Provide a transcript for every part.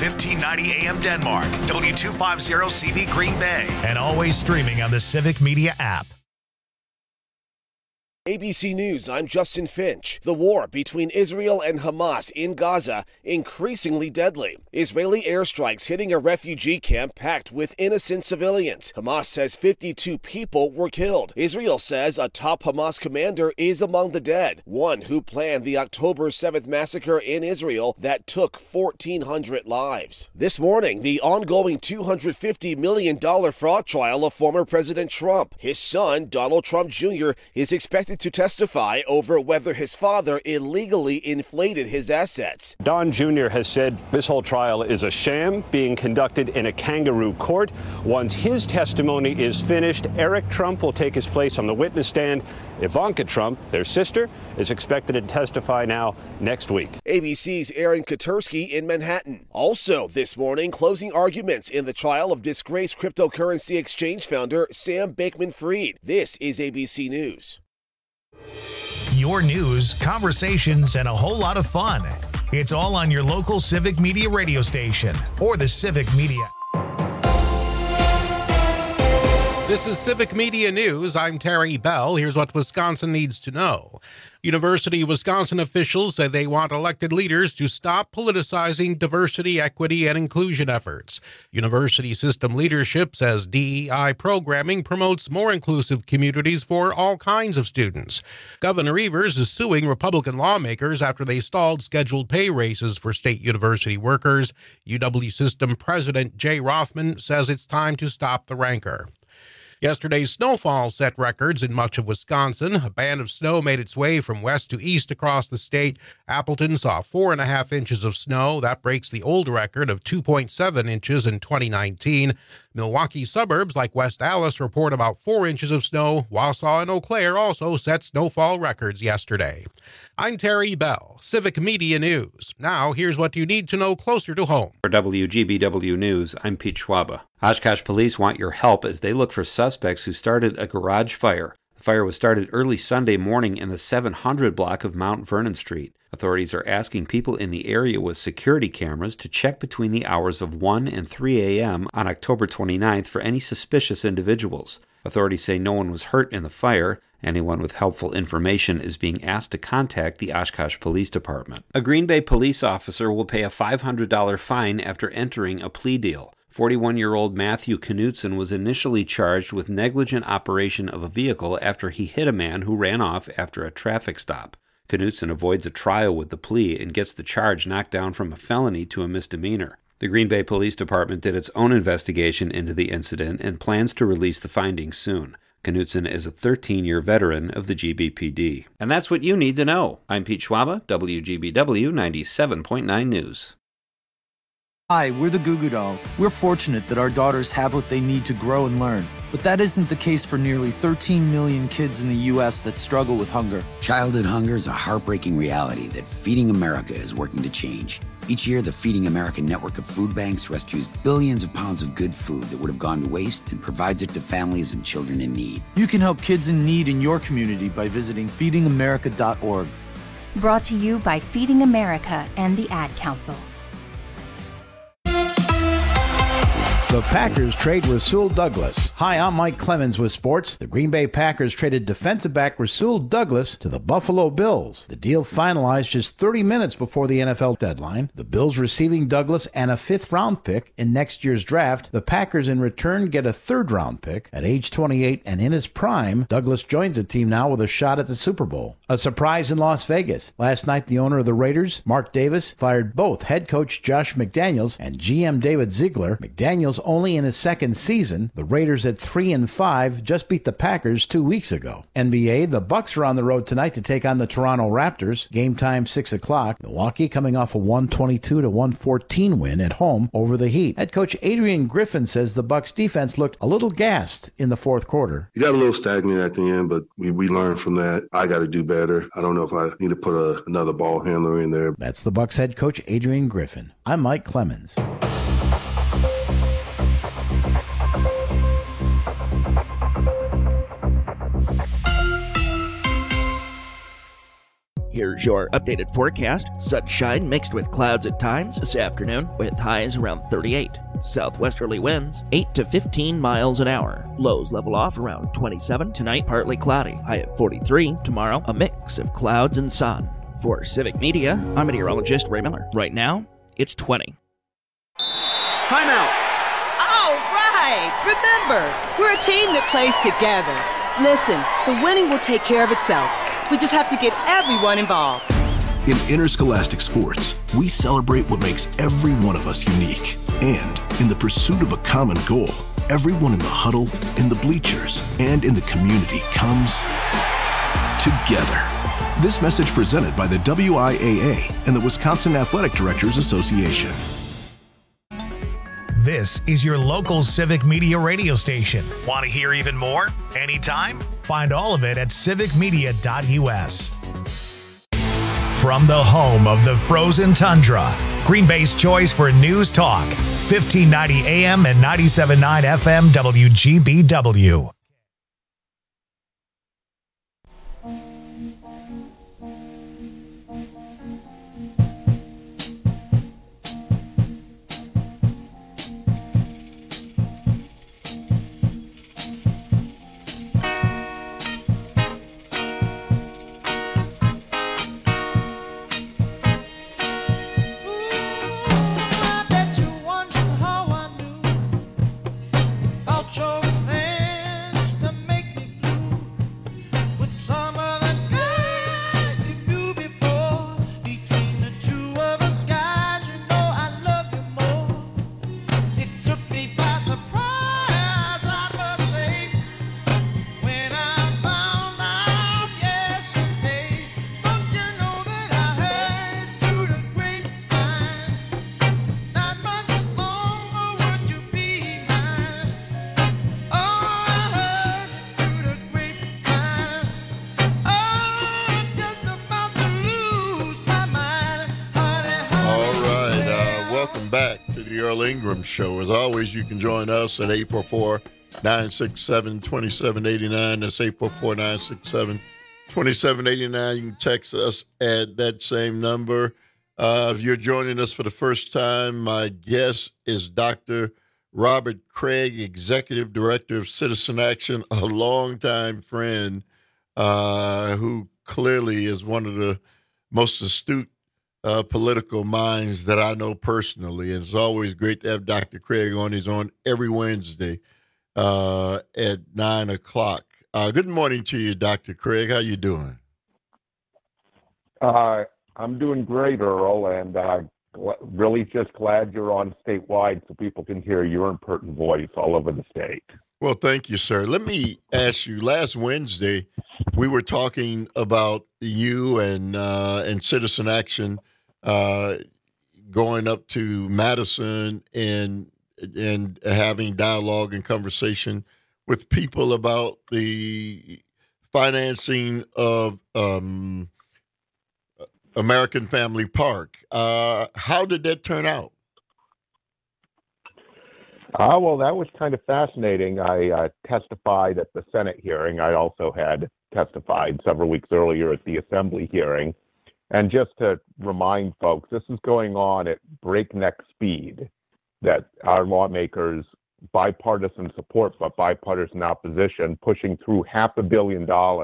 1590 AM Denmark, W250CV Green Bay, and always streaming on the Civic Media app. ABC News, I'm Justin Finch. The war between Israel and Hamas in Gaza increasingly deadly. Israeli airstrikes hitting a refugee camp packed with innocent civilians. Hamas says 52 people were killed. Israel says a top Hamas commander is among the dead, one who planned the October 7th massacre in Israel that took 1,400 lives. This morning, the ongoing $250 million fraud trial of former President Trump. His son, Donald Trump Jr., is expected to testify over whether his father illegally inflated his assets. Don Jr. has said this whole trial is a sham being conducted in a kangaroo court. Once his testimony is finished, Eric Trump will take his place on the witness stand. Ivanka Trump, their sister, is expected to testify now next week. ABC's Aaron Katursky in Manhattan. Also this morning, closing arguments in the trial of disgraced cryptocurrency exchange founder Sam Bankman-Fried. This is ABC News. Your news, conversations, and a whole lot of fun. It's all on your local Civic Media radio station or the Civic Media. This is Civic Media News. I'm Terry Bell. Here's what Wisconsin needs to know. University of Wisconsin officials say they want elected leaders to stop politicizing diversity, equity, and inclusion efforts. University system leadership says DEI programming promotes more inclusive communities for all kinds of students. Governor Evers is suing Republican lawmakers after they stalled scheduled pay raises for state university workers. UW system president Jay Rothman says it's time to stop the rancor. Yesterday's snowfall set records in much of Wisconsin. A band of snow made its way from west to east across the state. Appleton saw 4.5 inches of snow. That breaks the old record of 2.7 inches in 2019. Milwaukee suburbs like West Allis report about 4 inches of snow. Wausau and Eau Claire also set snowfall records yesterday. I'm Terry Bell, Civic Media News. Now, here's what you need to know closer to home. For WGBW News, I'm Pete Schwaba. Oshkosh police want your help as they look for suspects who started a garage fire. The fire was started early Sunday morning in the 700 block of Mount Vernon Street. Authorities are asking people in the area with security cameras to check between the hours of 1 and 3 a.m. on October 29th for any suspicious individuals. Authorities say no one was hurt in the fire. Anyone with helpful information is being asked to contact the Oshkosh Police Department. A Green Bay police officer will pay a $500 fine after entering a plea deal. 41-year-old Matthew Knutson was initially charged with negligent operation of a vehicle after he hit a man who ran off after a traffic stop. Knutson avoids a trial with the plea and gets the charge knocked down from a felony to a misdemeanor. The Green Bay Police Department did its own investigation into the incident and plans to release the findings soon. Knutson is a 13-year veteran of the GBPD. And that's what you need to know. I'm Pete Schwaba, WGBW 97.9 News. Hi, we're the Goo Goo Dolls. We're fortunate that our daughters have what they need to grow and learn. But that isn't the case for nearly 13 million kids in the U.S. that struggle with hunger. Childhood hunger is a heartbreaking reality that Feeding America is working to change. Each year, the Feeding America network of food banks rescues billions of pounds of good food that would have gone to waste and provides it to families and children in need. You can help kids in need in your community by visiting feedingamerica.org. Brought to you by Feeding America and the Ad Council. The Packers trade Rasul Douglas. Hi, I'm Mike Clemens with sports. The Green Bay Packers traded defensive back Rasul Douglas to the Buffalo Bills. The deal finalized just 30 minutes before the NFL deadline. The Bills receiving Douglas and a 5th-round pick in next year's draft. The Packers in return get a 3rd-round pick. At age 28 and in his prime, Douglas joins the team now with a shot at the Super Bowl. A surprise in Las Vegas. Last night, the owner of the Raiders, Mark Davis, fired both head coach Josh McDaniels and GM David Ziegler. McDaniels only in his 2nd season. The Raiders at 3-5 just beat the Packers 2 weeks ago. NBA, the Bucks are on the road tonight to take on the Toronto Raptors. Game time 6 o'clock. Milwaukee coming off a 122-114 win at home over the Heat. Head coach Adrian Griffin says the Bucks defense looked a little gassed in the 4th quarter. You got a little stagnant at the end, but we learned from that. I got to do better. I don't know if I need to put another ball handler in there. That's the Bucks head coach Adrian Griffin. I'm Mike Clemens. Here's Here's your updated forecast. Sunshine mixed with clouds at times this afternoon with highs around 38. Southwesterly winds 8 to 15 miles an hour. Lows level off around 27. Tonight partly cloudy. High at 43. Tomorrow a mix of clouds and sun. For Civic Media, I'm meteorologist Ray Miller. Right now, it's 20. Timeout. All right. Remember, we're a team that plays together. Listen, the winning will take care of itself. We just have to get everyone involved. In interscholastic sports, we celebrate what makes every one of us unique. And in the pursuit of a common goal, everyone in the huddle, in the bleachers, and in the community comes together. This message presented by the WIAA and the Wisconsin Athletic Directors Association. This is your local Civic Media radio station. Want to hear even more? Anytime? Find all of it at civicmedia.us. From the home of the frozen tundra, Green Bay's choice for news talk, 1590 AM and 97.9 FM WGBW. Show. As always, you can join us at 844-967-2789. That's 844-967-2789. You can text us at that same number. If you're joining us for the first time, my guest is Dr. Robert Craig, Executive Director of Citizen Action, a longtime friend who clearly is one of the most astute political minds that I know personally. And it's always great to have Dr. Craig on. He's on every Wednesday at 9 o'clock. Good morning to you, Dr. Craig. How you doing? I'm doing great, Earl, and really just glad you're on statewide so people can hear your impertinent voice all over the state. Well, thank you, sir. Let me ask you, last Wednesday, we were talking about you and Citizen Action going up to Madison and having dialogue and conversation with people about the financing of American Family Park. How did that turn out? Well, that was kind of fascinating. I testified at the Senate hearing. I also had testified several weeks earlier at the Assembly hearing. And just to remind folks, this is going on at breakneck speed, that our lawmakers, bipartisan support, but bipartisan opposition, pushing through $500 million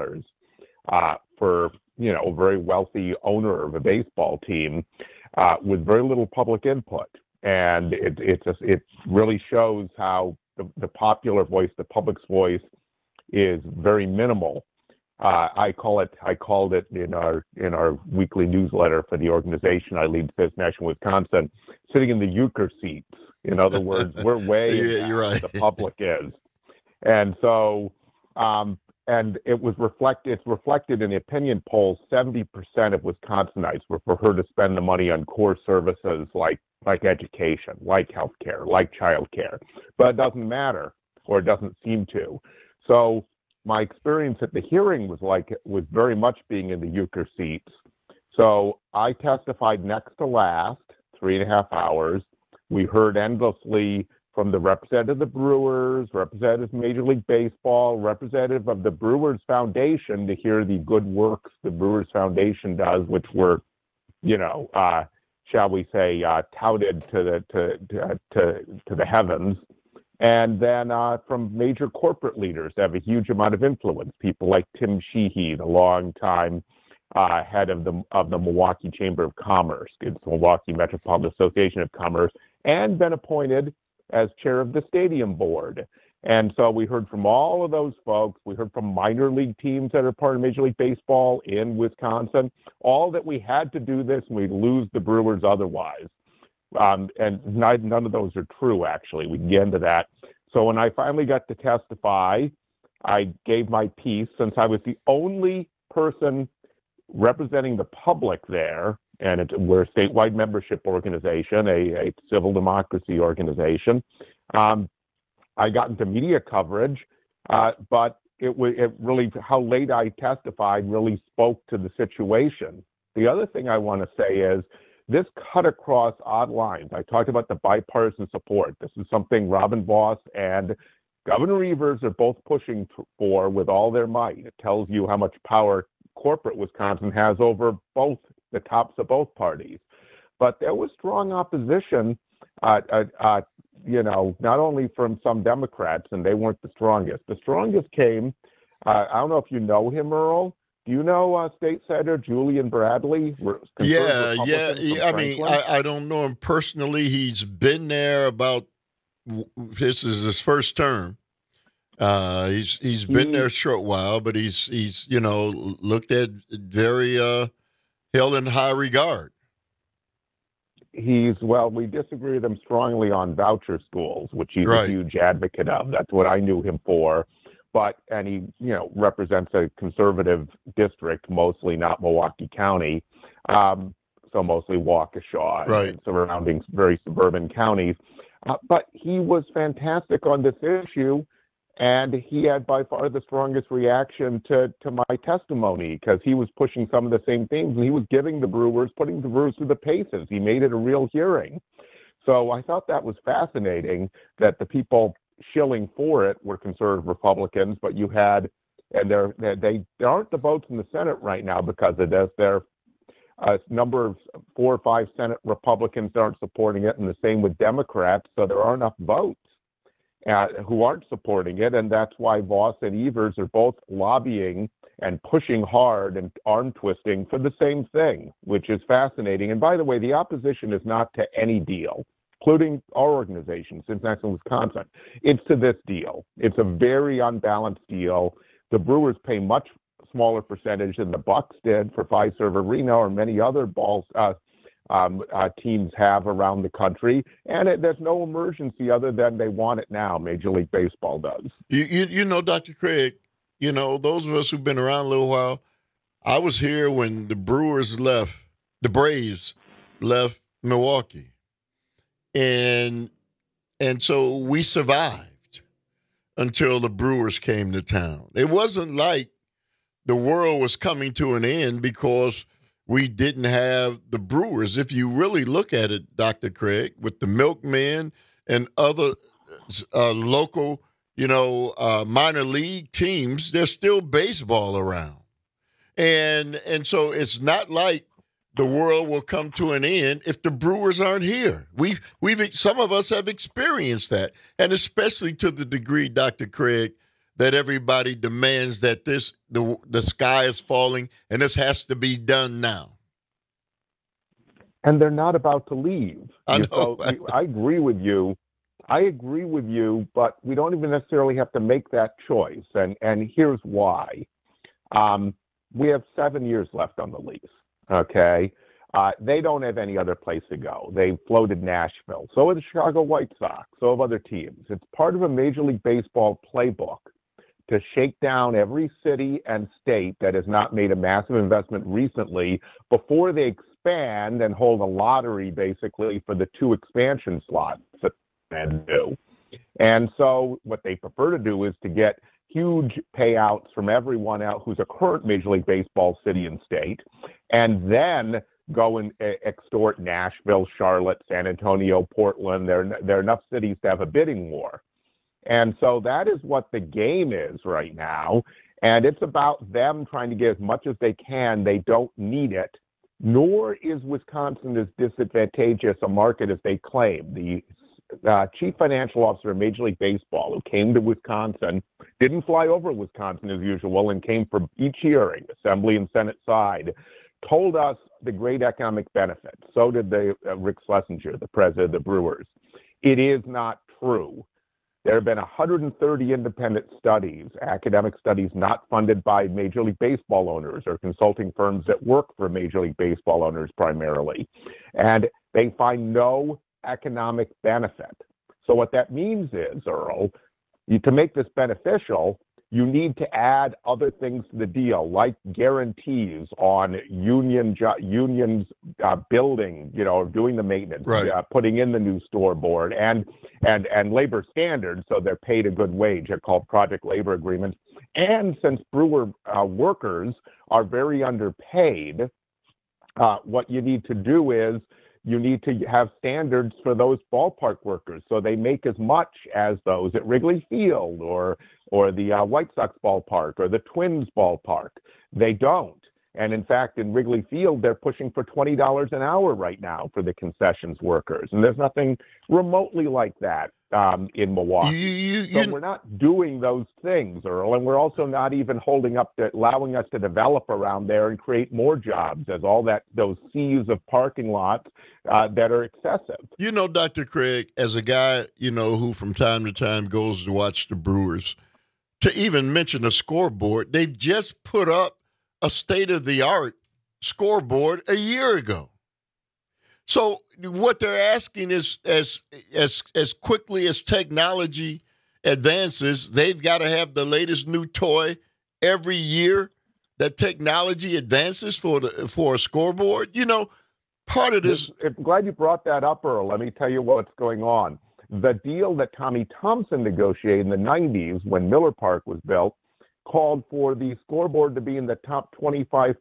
for, a very wealthy owner of a baseball team with very little public input. And it really shows how the popular voice, the public's voice, is very minimal. I called it in our weekly newsletter for the organization I lead, Citizen Action Wisconsin, sitting in the euchre seats. In other words, we're way you're right. The public is, and so and it's reflected in the opinion polls. 70% of Wisconsinites would prefer to spend the money on core services like education, like healthcare, like childcare, but it doesn't matter, or it doesn't seem to. So my experience at the hearing was very much being in the euchre seats. So I testified next to last, 3.5 hours. We heard endlessly from the representative of the Brewers, representative of Major League Baseball, representative of the Brewers Foundation to hear the good works the Brewers Foundation does, which were, shall we say, touted to the heavens. And then from major corporate leaders that have a huge amount of influence, people like Tim Sheehy, the longtime head of the Milwaukee Chamber of Commerce, it's the Milwaukee Metropolitan Association of Commerce, and been appointed as chair of the stadium board. And so we heard from all of those folks. We heard from minor league teams that are part of Major League Baseball in Wisconsin, all that we had to do this and we'd lose the Brewers otherwise. And none of those are true, actually. We can get into that. So when I finally got to testify, I gave my piece since I was the only person representing the public there, and we're a statewide membership organization, a civil democracy organization. I got into media coverage, but it really, how late I testified really spoke to the situation. The other thing I want to say is this cut across odd lines. I talked about the bipartisan support. This is something Robin Vos and Governor Evers are both pushing for with all their might. It tells you how much power corporate Wisconsin has over both the tops of both parties. But there was strong opposition, not only from some Democrats, and they weren't the strongest. The strongest came, I don't know if you know him, Earl. Do you know State Senator Julian Bradley? Yeah. I mean, I don't know him personally. He's been there this is his first term. He's been there a short while, but he's looked at very held in high regard. We disagree with him strongly on voucher schools, which he's a huge advocate of. That's what I knew him for. And he, represents a conservative district, mostly not Milwaukee County, so mostly Waukesha and surrounding very suburban counties. But he was fantastic on this issue, and he had by far the strongest reaction to my testimony because he was pushing some of the same things. He was putting the Brewers through the paces. He made it a real hearing. So I thought that was fascinating that the people shilling for it were conservative Republicans, but you had, and they aren't the votes in the Senate right now because of this. There are a number of 4 or 5 Senate Republicans that aren't supporting it, and the same with Democrats. So there aren't enough votes who aren't supporting it, and that's why Vos and Evers are both lobbying and pushing hard and arm twisting for the same thing, which is fascinating. And by the way, the opposition is not to any deal, including our organization, Cincinnati, Wisconsin. It's to this deal. It's a very unbalanced deal. The Brewers pay much smaller percentage than the Bucks did for Fiserv Arena or many other teams have around the country. And there's no emergency other than they want it now. Major League Baseball does. Dr. Craig, those of us who've been around a little while, I was here when the Braves left Milwaukee. And so we survived until the Brewers came to town. It wasn't like the world was coming to an end because we didn't have the Brewers. If you really look at it, Dr. Craig, with the Milkmen and other local, minor league teams, there's still baseball around. And so it's not like the world will come to an end if the Brewers aren't here. Some of us have experienced that, and especially to the degree, Dr. Craig, that everybody demands that the sky is falling and this has to be done now. And they're not about to leave. I know. So I agree with you. But we don't even necessarily have to make that choice. And here's why. We have 7 years left on the lease. Okay. They don't have any other place to go. They floated Nashville. So have the Chicago White Sox. So have other teams. It's part of a Major League Baseball playbook to shake down every city and state that has not made a massive investment recently before they expand and hold a lottery basically for the 2 expansion slots that they do. And so what they prefer to do is to get huge payouts from everyone else who's a current Major League Baseball city and state, and then go and extort Nashville, Charlotte, San Antonio, Portland. There are enough cities to have a bidding war. And so that is what the game is right now. And it's about them trying to get as much as they can. They don't need it, nor is Wisconsin as disadvantageous a market as they claim. The chief financial officer of Major League Baseball, who came to Wisconsin, didn't fly over Wisconsin as usual and came for each hearing, Assembly and Senate side, told us the great economic benefits. So did Rick Schlesinger, the president of the Brewers. It is not true. There have been 130 independent studies, academic studies not funded by Major League Baseball owners or consulting firms that work for Major League Baseball owners primarily, and they find no economic benefit. So what that means is, Earl, to make this beneficial, you need to add other things to the deal, like guarantees on unions building, doing the maintenance, right. Putting in the new scoreboard, and labor standards, so they're paid a good wage. They're called project labor agreements. And since brewer workers are very underpaid, what you need to do is you need to have standards for those ballpark workers so they make as much as those at Wrigley Field or the White Sox ballpark or the Twins ballpark. They don't. And in fact, in Wrigley Field, they're pushing for $20 an hour right now for the concessions workers. And there's nothing remotely like that in Milwaukee. So we're not doing those things, Earl, and we're also not even allowing us to develop around there and create more jobs as those seas of parking lots that are excessive. Dr. Craig, as a guy, who from time to time goes to watch the Brewers, to even mention a scoreboard, they just put up a state-of-the-art scoreboard a year ago. So what they're asking is, as quickly as technology advances, they've got to have the latest new toy every year that technology advances for a scoreboard. Part of this. I'm glad you brought that up, Earl. Let me tell you what's going on. The deal that Tommy Thompson negotiated in the 90s when Miller Park was built called for the scoreboard to be in the top 25%,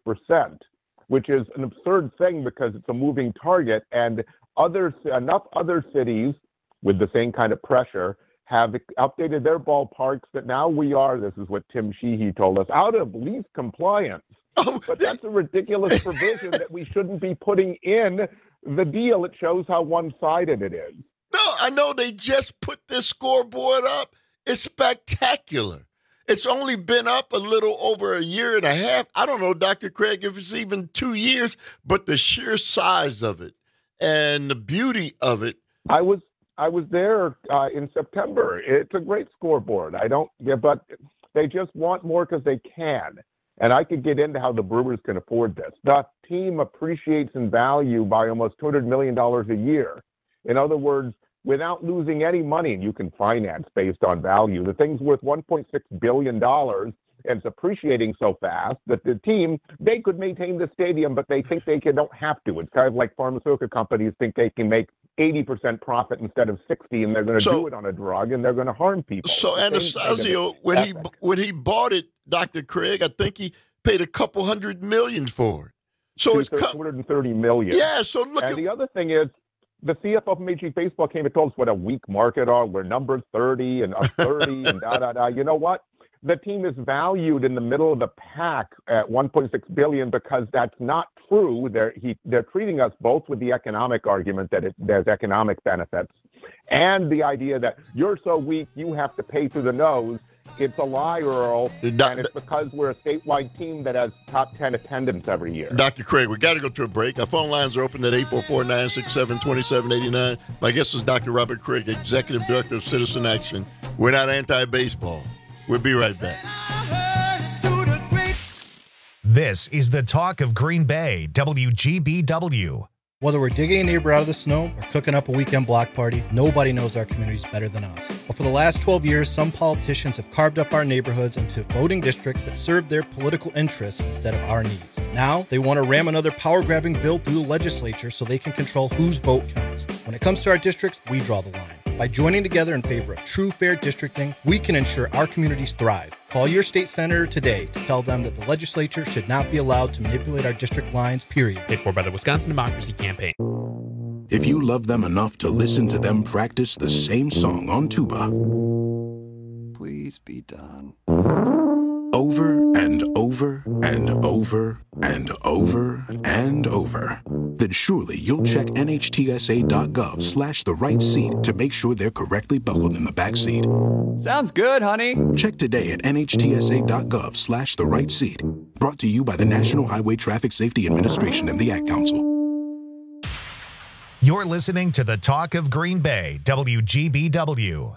which is an absurd thing because it's a moving target, and enough other cities with the same kind of pressure have updated their ballparks that now this is what Tim Sheehy told us, out of lease compliance. But that's a ridiculous provision that we shouldn't be putting in the deal. It shows how one-sided it is. No, I know they just put this scoreboard up. It's spectacular. It's only been up a little over a year and a half. I don't know, Dr. Craig, if it's even 2 years, but the sheer size of it and the beauty of it. I was there in September. It's a great scoreboard. But they just want more because they can. And I could get into how the Brewers can afford this. The team appreciates in value by almost $200 million a year. In other words, without losing any money, and you can finance based on value, the thing's worth $1.6 billion, and it's appreciating so fast that the team, they could maintain the stadium, but they think they don't have to. It's kind of like pharmaceutical companies think they can make 80% profit instead of 60, and they're going to do it on a drug, and they're going to harm people. So Anastasio, when he bought it, Dr. Craig, I think he paid a couple $100 million for it. So it's $230 million. Yeah. So look. And the other thing is, the CFO of Major League Baseball came and told us what a weak market are. We're number 30 and 30 and da-da-da. You know what? The team is valued in the middle of the pack at $1.6 billion because that's not true. They're treating us both with the economic argument that there's economic benefits and the idea that you're so weak you have to pay through the nose. It's a lie, Earl, and it's because we're a statewide team that has top 10 attendance every year. Dr. Craig, we got to go to a break. Our phone lines are open at 844-967-2789. My guest is Dr. Robert Craig, Executive Director of Citizen Action. We're not anti-baseball. We'll be right back. This is the talk of Green Bay, WGBW. Whether we're digging a neighbor out of the snow or cooking up a weekend block party, nobody knows our communities better than us. But for the last 12 years, some politicians have carved up our neighborhoods into voting districts that serve their political interests instead of our needs. Now, they want to ram another power-grabbing bill through the legislature so they can control whose vote counts. When it comes to our districts, we draw the line. By joining together in favor of true fair districting, we can ensure our communities thrive. Call your state senator today to tell them that the legislature should not be allowed to manipulate our district lines, period. Paid for by the Wisconsin Democracy Campaign. If you love them enough to listen to them practice the same song on tuba, please be done. Over and over and over and over and over, then surely you'll check NHTSA.gov/the right seat to make sure they're correctly buckled in the back seat. Sounds good, honey. Check today at NHTSA.gov/the right seat. Brought to you by the National Highway Traffic Safety Administration and the Ad Council. You're listening to the Talk of Green Bay, WGBW.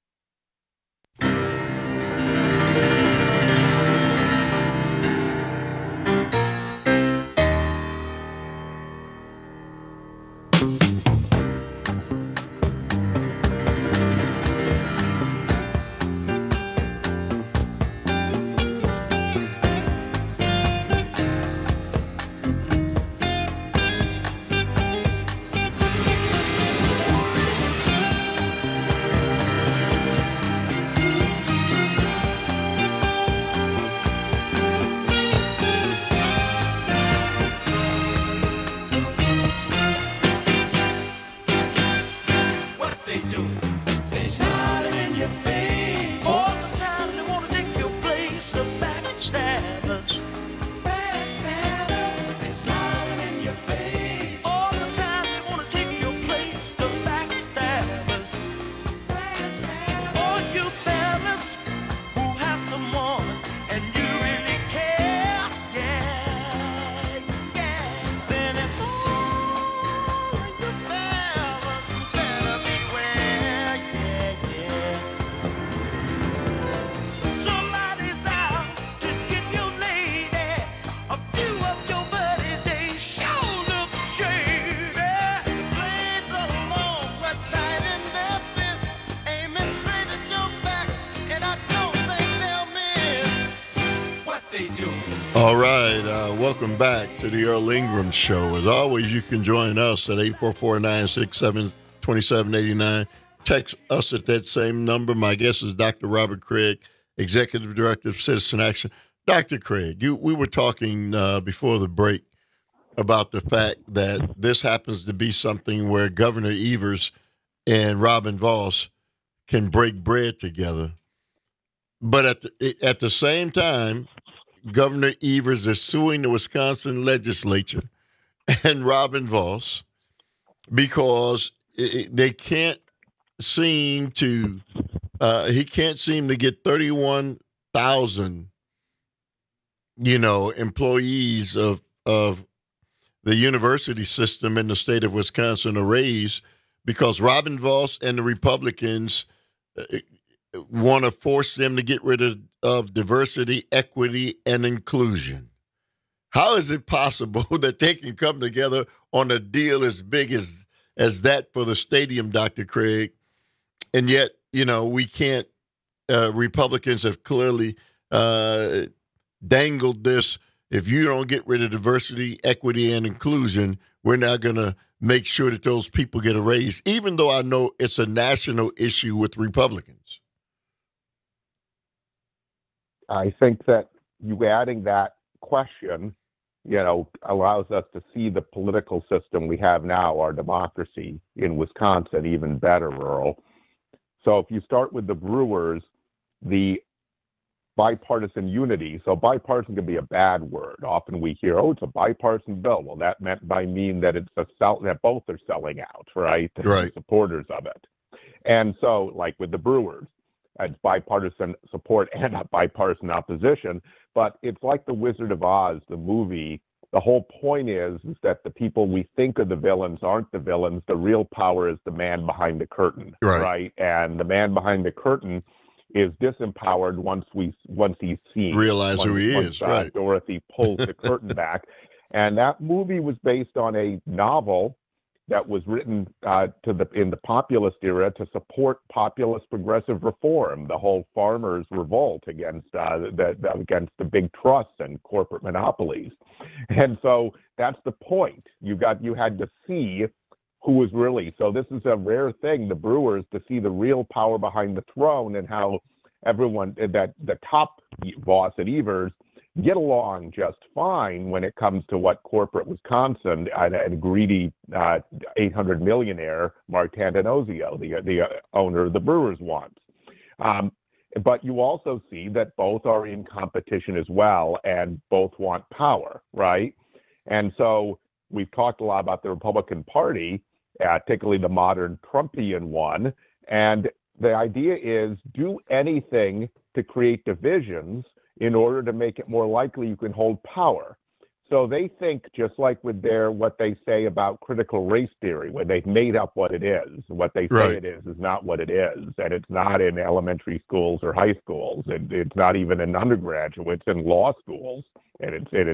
All right, welcome back to the Earl Ingram Show. As always, you can join us at 844-967-2789. Text us at that same number. My guest is Dr. Robert Craig, Executive Director of Citizen Action. Dr. Craig, we were talking before the break about the fact that this happens to be something where Governor Evers and Robin Vos can break bread together. But at the same time, Governor Evers is suing the Wisconsin legislature and Robin Vos because they can't seem to he can't seem to get 31,000 employees of the university system in the state of Wisconsin a raise because Robin Vos and the Republicans want to force them to get rid of diversity, equity, and inclusion. How is it possible that they can come together on a deal as big as that for the stadium, Dr. Craig, and yet, we can't, Republicans have clearly dangled this, if you don't get rid of diversity, equity, and inclusion, we're not going to make sure that those people get a raise, even though I know it's a national issue with Republicans. I think that you adding that question, allows us to see the political system we have now, our democracy in Wisconsin, even better, Earl. So if you start with the Brewers, the bipartisan unity. So bipartisan can be a bad word. Often we hear, it's a bipartisan bill. Well, that mean that it's that both are selling out, right? Right. Supporters of it. And so, like with the Brewers, it's bipartisan support and a bipartisan opposition. But it's like The Wizard of Oz, the movie. The whole point is that the people we think are the villains aren't the villains. The real power is the man behind the curtain, right? And the man behind the curtain is disempowered once he's seen. Realize who he is, right? Dorothy pulls the curtain back. And that movie was based on a novel that was written in the populist era to support populist progressive reform, the whole farmers' revolt against the big trusts and corporate monopolies. And so that's the point. You had to see who was really, so this is a rare thing, the Brewers, to see the real power behind the throne and how everyone, that the top boss at Evers, get along just fine when it comes to what corporate Wisconsin and greedy 800 millionaire Mark Tantanozio, the owner of the Brewers, wants. But you also see that both are in competition as well, and both want power, right? And so we've talked a lot about the Republican Party, particularly the modern Trumpian one, and the idea is do anything to create divisions in order to make it more likely you can hold power. So they think, just like with what they say about critical race theory, where they've made up what it is. What they say it is not what it is, and it's not in elementary schools or high schools. It's not even in undergraduates and law schools, and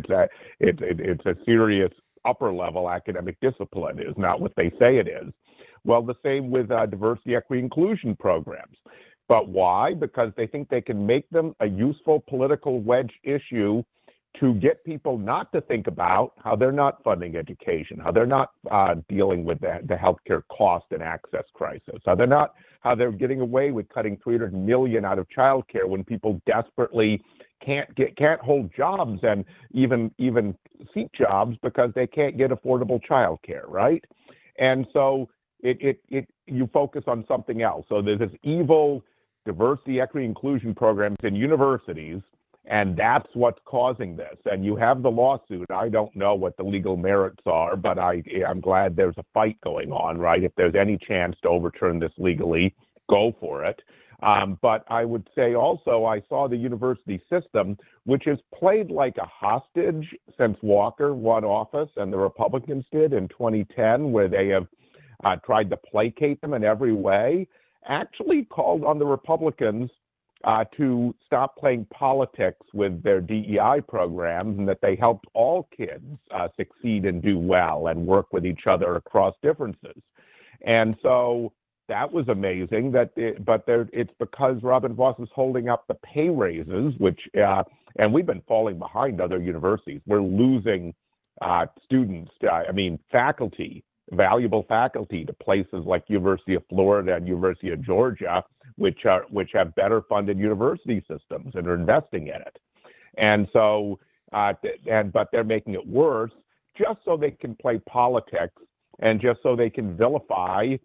it's a serious upper level academic discipline. Is not what they say it is. Well, the same with diversity, equity, inclusion programs. But why? Because they think they can make them a useful political wedge issue to get people not to think about how they're not funding education, how they're not dealing with the healthcare cost and access crisis, how they're getting away with cutting $300 million out of childcare when people desperately can't hold jobs and even seek jobs because they can't get affordable childcare, right? And so you focus on something else. So there's this evil diversity, equity, inclusion programs in universities, and that's what's causing this. And you have the lawsuit. I don't know what the legal merits are, but I'm glad there's a fight going on, right? If there's any chance to overturn this legally, go for it. But I would say also I saw the university system, which has played like a hostage since Walker won office and the Republicans did in 2010, where they have tried to placate them in every way, actually called on the Republicans to stop playing politics with their DEI programs, and that they helped all kids succeed and do well and work with each other across differences. And so that was amazing. It's because Robin Vos is holding up the pay raises, which and we've been falling behind other universities. We're losing students, faculty, valuable faculty, to places like University of Florida and University of Georgia, which have better funded university systems and are investing in it. And so, but they're making it worse just so they can play politics and just so they can vilify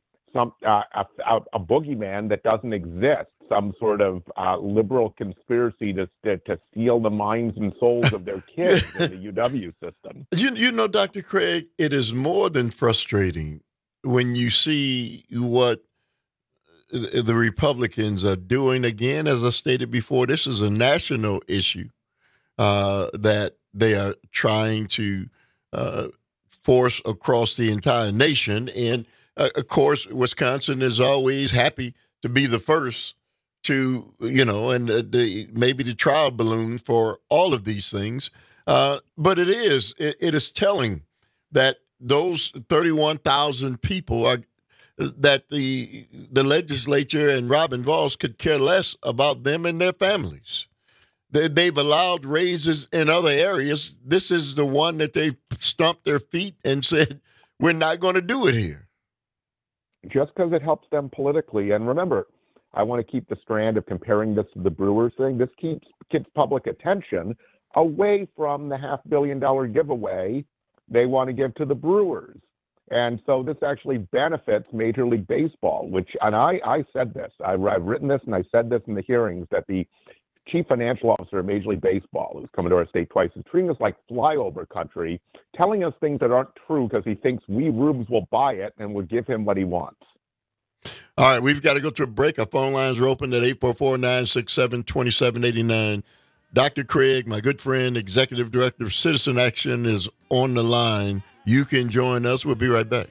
a boogeyman that doesn't exist, some sort of liberal conspiracy to steal the minds and souls of their kids in the UW system. You know, Dr. Craig, it is more than frustrating when you see what the Republicans are doing. Again, as I stated before, this is a national issue that they are trying to force across the entire nation. And, of course, Wisconsin is always happy to be the first to, and maybe the trial balloon for all of these things. But it is telling that those 31,000 people are that the legislature and Robin Vos could care less about them and their families. They've allowed raises in other areas. This is the one that they stomped their feet and said, we're not going to do it here. Just because it helps them politically. And remember, I want to keep the strand of comparing this to the Brewers thing. This keeps public attention away from the $500 million giveaway they want to give to the Brewers. And so this actually benefits Major League Baseball, and I said this, I've written this and I said this in the hearings, that the chief financial officer of Major League Baseball, who's coming to our state twice, is treating us like flyover country, telling us things that aren't true because he thinks we rubes will buy it and will give him what he wants. All right, we've got to go to a break. Our phone lines are open at 844-967-2789. Dr. Craig, my good friend, Executive Director of Citizen Action, is on the line. You can join us. We'll be right back.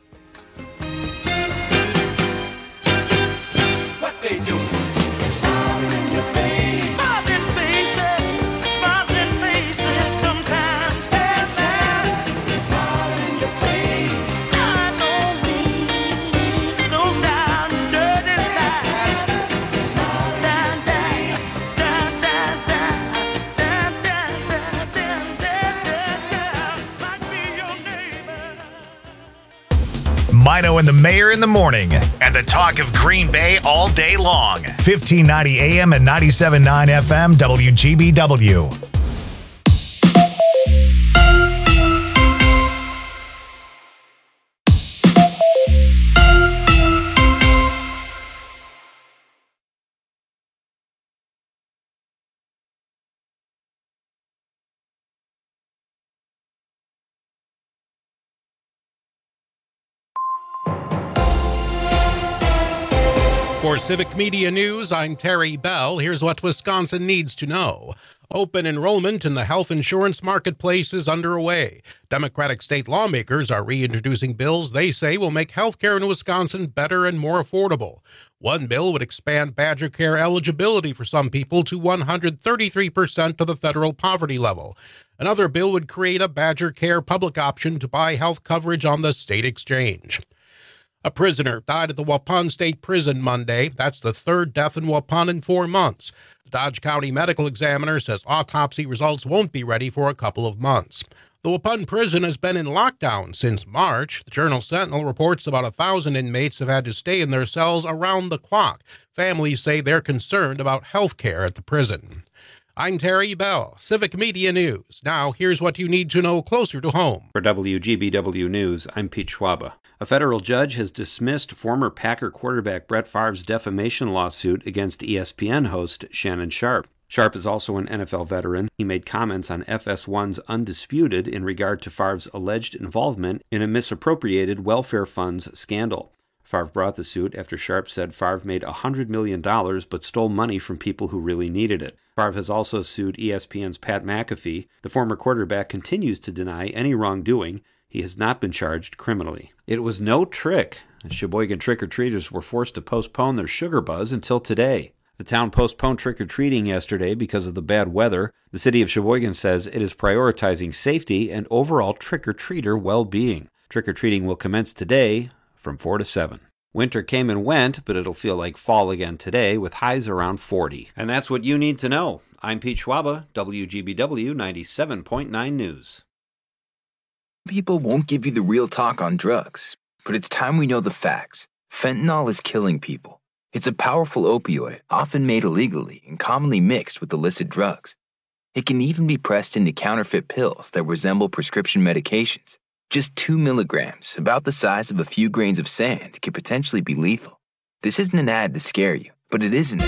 What they do? Smiling in your face. Smiling faces. Smiling faces. Sometimes tell lies. Smiling in your face. I don't mean no down dirty lies. Smiling in your face. Down, down, down, down, down, down, down, down, down. Might be your neighbor. Mino and the Mayor in the morning, and the talk of Green Bay all day long. 1590 AM and 97.9 FM WGBW. For Civic Media News, I'm Terry Bell. Here's what Wisconsin needs to know. Open enrollment in the health insurance marketplace is underway. Democratic state lawmakers are reintroducing bills they say will make health care in Wisconsin better and more affordable. One bill would expand Badger Care eligibility for some people to 133% of the federal poverty level. Another bill would create a Badger Care public option to buy health coverage on the state exchange. A prisoner died at the Waupun State Prison Monday. That's the third death in Waupun in 4 months. The Dodge County Medical Examiner says autopsy results won't be ready for a couple of months. The Waupun prison has been in lockdown since March. The Journal Sentinel reports about 1,000 inmates have had to stay in their cells around the clock. Families say they're concerned about health care at the prison. I'm Terry Bell, Civic Media News. Now, here's what you need to know closer to home. For WGBW News, I'm Pete Schwaba. A federal judge has dismissed former Packer quarterback Brett Favre's defamation lawsuit against ESPN host Shannon Sharpe. Sharpe is also an NFL veteran. He made comments on FS1's Undisputed in regard to Favre's alleged involvement in a misappropriated welfare funds scandal. Favre brought the suit after Sharpe said Favre made $100 million but stole money from people who really needed it. Favre has also sued ESPN's Pat McAfee. The former quarterback continues to deny any wrongdoing. He has not been charged criminally. It was no trick. Sheboygan trick-or-treaters were forced to postpone their sugar buzz until today. The town postponed trick-or-treating yesterday because of the bad weather. The city of Sheboygan says it is prioritizing safety and overall trick-or-treater well-being. Trick-or-treating will commence today from 4 to 7. Winter came and went, but it'll feel like fall again today with highs around 40. And that's what you need to know. I'm Pete Schwaba, WGBW 97.9 News. People won't give you the real talk on drugs, but it's time we know the facts. Fentanyl is killing people. It's a powerful opioid, often made illegally and commonly mixed with illicit drugs. It can even be pressed into counterfeit pills that resemble prescription medications. Just 2 milligrams, about the size of a few grains of sand, could potentially be lethal. This isn't an ad to scare you, but it isn't.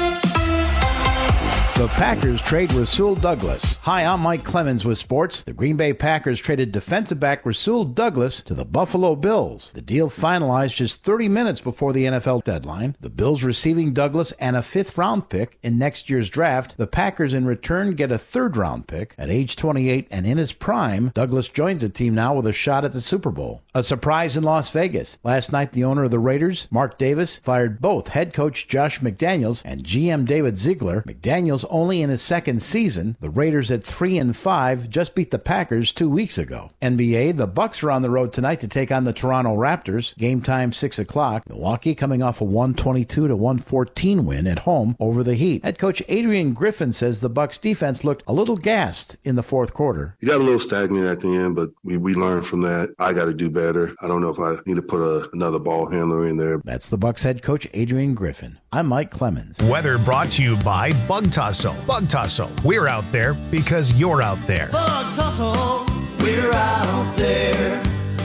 The Packers trade Rasul Douglas. Hi, I'm Mike Clemens with sports. The Green Bay Packers traded defensive back Rasul Douglas to the Buffalo Bills. The deal finalized just 30 minutes before the NFL deadline. The Bills receiving Douglas and a 5th-round pick in next year's draft. The Packers in return get a 3rd-round pick. At age 28 and in his prime, Douglas joins the team now with a shot at the Super Bowl. A surprise in Las Vegas. Last night, the owner of the Raiders, Mark Davis, fired both head coach Josh McDaniels and GM David Ziegler. McDaniels only in his 2nd season. The Raiders at 3-5 just beat the Packers 2 weeks ago. NBA, the Bucks are on the road tonight to take on the Toronto Raptors. Game time 6 o'clock. Milwaukee coming off a 122-114 win at home over the Heat. Head coach Adrian Griffin says the Bucks defense looked a little gassed in the 4th quarter. You got a little stagnant at the end, but we learned from that. I got to do better. I don't know if I need to put another ball handler in there. That's the Bucks head coach Adrian Griffin. I'm Mike Clemens. Weather brought to you by Bug Tussle. Bug Tussle. We're out there because you're out there. Bug Tussle. We're out there.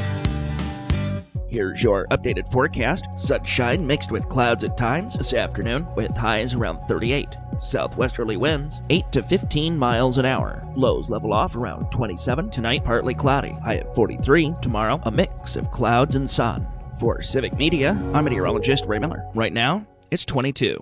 Here's your updated forecast. Sunshine mixed with clouds at times this afternoon with highs around 38. Southwesterly winds 8 to 15 miles an hour. Lows level off around 27. Tonight partly cloudy. High at 43. Tomorrow a mix of clouds and sun. For Civic Media, I'm meteorologist Ray Miller. Right now, it's 22.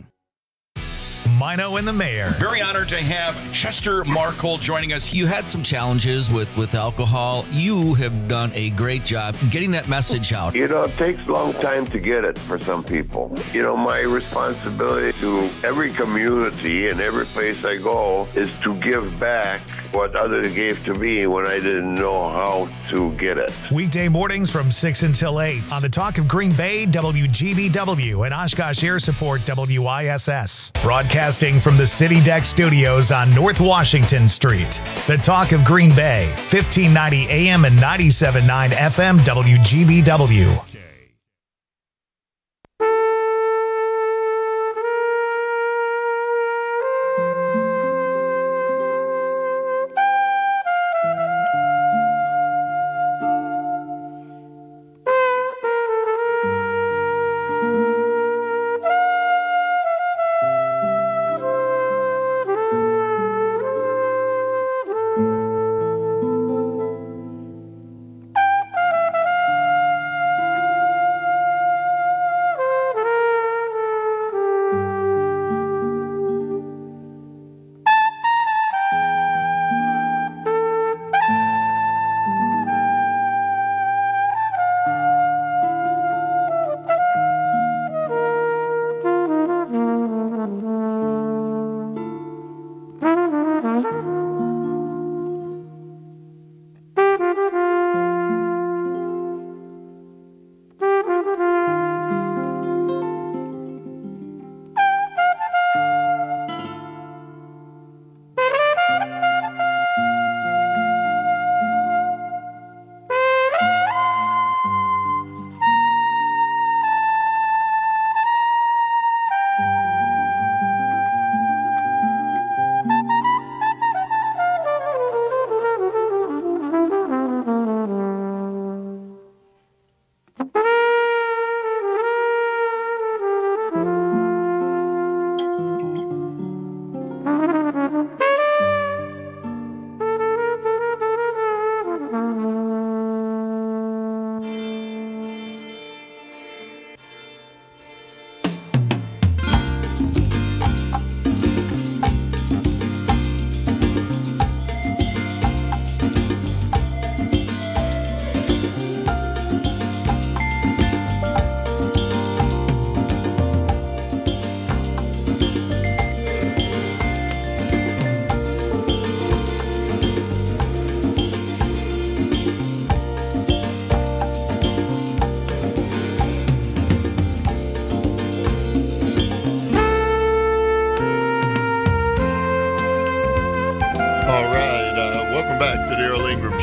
Mino and the Mayor. Very honored to have Chester Markle joining us. You had some challenges with alcohol. You have done a great job getting that message out. You know, it takes a long time to get it for some people. You know, my responsibility to every community and every place I go is to give back what others gave to me when I didn't know how to get it. Weekday mornings from 6 until 8 on the Talk of Green Bay, WGBW, and Oshkosh Air Support, WISS. Broadcasting from the City Deck Studios on North Washington Street. The Talk of Green Bay, 1590 AM and 97.9 FM, WGBW.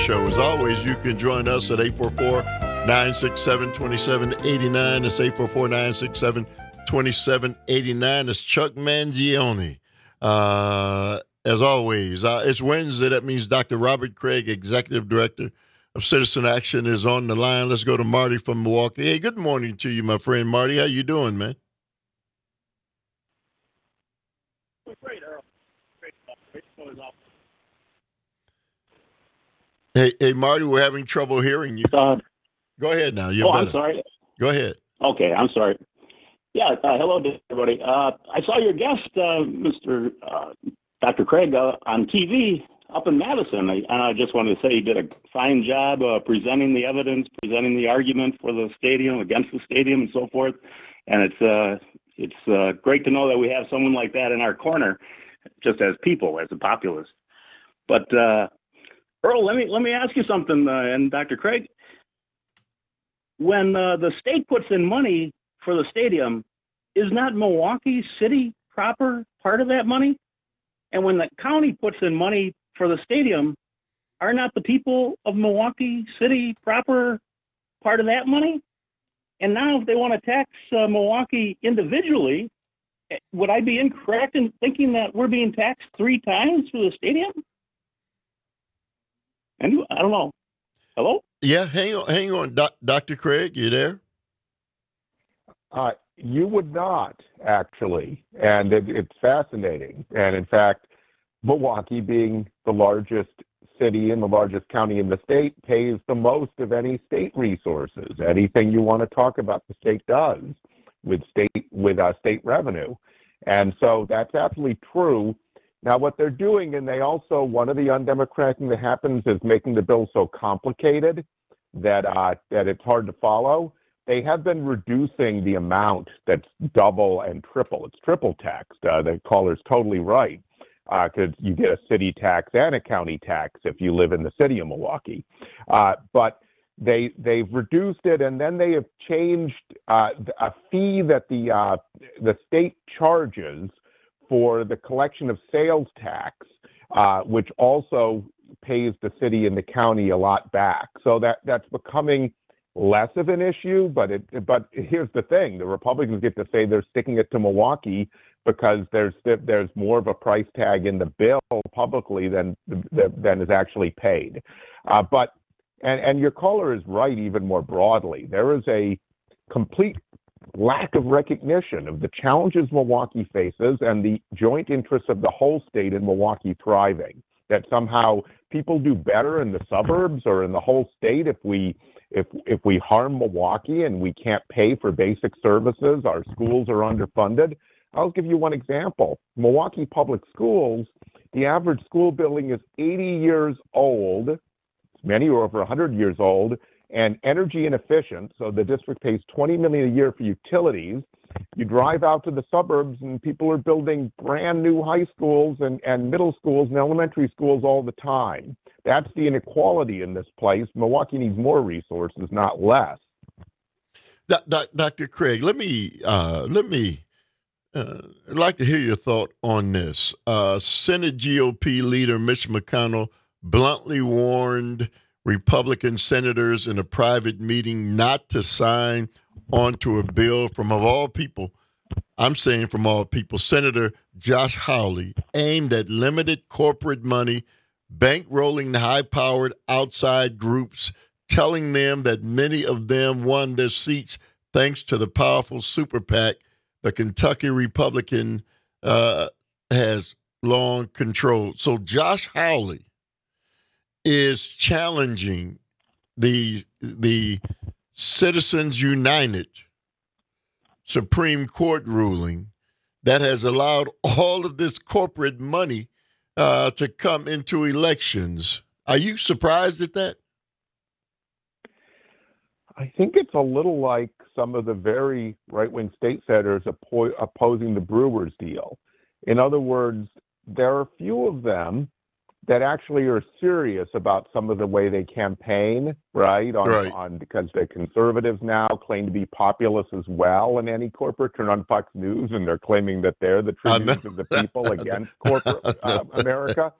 Show. As always, you can join us at 844-967-2789. It's 844-967-2789. It's Chuck Mangione. As always, it's Wednesday. That means Dr. Robert Craig, Executive Director of Citizen Action, is on the line. Let's go to Marty from Milwaukee. Hey, good morning to you, my friend Marty. How you doing, man? Great, Earl. Great. Hey, Marty, we're having trouble hearing you. Go ahead now. You're better. I'm sorry. Go ahead. Okay, I'm sorry. Yeah, hello to everybody. I saw your guest, Mr. Dr. Craig, on TV up in Madison. I just wanted to say he did a fine job presenting the evidence, presenting the argument for the stadium, against the stadium, and so forth. And it's great to know that we have someone like that in our corner, just as people, as a populace. But Earl, let me ask you something, and Dr. Craig. When the state puts in money for the stadium, is not Milwaukee City proper part of that money? And when the county puts in money for the stadium, are not the people of Milwaukee City proper part of that money? And now if they want to tax Milwaukee individually, would I be incorrect in thinking that we're being taxed 3 times for the stadium? And I don't know. Hello? Yeah, hang on. Dr. Craig, you there? You would not, actually. And it's fascinating. And in fact, Milwaukee, being the largest city and the largest county in the state, pays the most of any state resources. Anything you want to talk about, the state does with state revenue. And so that's absolutely true. Now, what they're doing, and one of the undemocratic things that happens is making the bill so complicated that it's hard to follow. They have been reducing the amount that's double and triple. It's triple taxed. The caller's totally right, because you get a city tax and a county tax if you live in the city of Milwaukee. But they've reduced it, and then they have changed a fee that the state charges for the collection of sales tax, which also pays the city and the county a lot back. So that's becoming less of an issue, but here's the thing: the Republicans get to say they're sticking it to Milwaukee because there's more of a price tag in the bill publicly than is actually paid. But your caller is right. Even more broadly, there is a complete lack of recognition of the challenges Milwaukee faces and the joint interests of the whole state in Milwaukee thriving. That somehow people do better in the suburbs or in the whole state if we harm Milwaukee and we can't pay for basic services, our schools are underfunded. I'll give you one example. Milwaukee Public Schools, the average school building is 80 years old. Many are over 100 years old, and energy inefficient. So the district pays $20 million a year for utilities. You drive out to the suburbs and people are building brand new high schools and middle schools and elementary schools all the time. That's the inequality in this place. Milwaukee needs more resources, not less. Dr. Craig, I'd like to hear your thought on this. Senate GOP leader Mitch McConnell bluntly warned Republican senators in a private meeting not to sign onto a bill from, of all people, I'm saying from all people, Senator Josh Hawley, aimed at limited corporate money, bankrolling the high-powered outside groups, telling them that many of them won their seats thanks to the powerful super PAC the Kentucky Republican has long controlled. So Josh Hawley is challenging the Citizens United Supreme Court ruling that has allowed all of this corporate money to come into elections. Are you surprised at that? I think it's a little like some of the very right-wing state senators opposing the Brewers deal. In other words, there are a few of them that actually are serious about some of the way they campaign, right? Because the conservatives now claim to be populists as well in any corporate. Turn on Fox News and they're claiming that they're the tribunes of the people against corporate America.